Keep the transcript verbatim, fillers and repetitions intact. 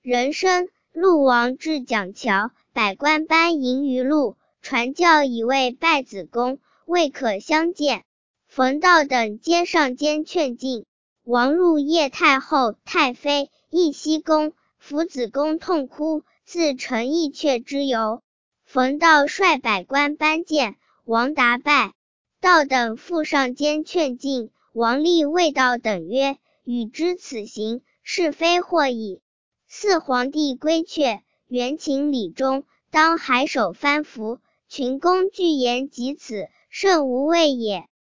人生，陆王至蒋桥，百官班迎于路，传教以为拜子公，未可相见。冯道等皆上间劝进。王入叶太后、太妃、义熙宫，扶子公痛哭，自成义阙之由。冯道率百官班见，王答拜。道等复上间劝进，王立谓道等曰：与之此行，是非或矣。四皇帝归阙，元秦礼中，当海首藩服，群公具言及此，甚无畏也。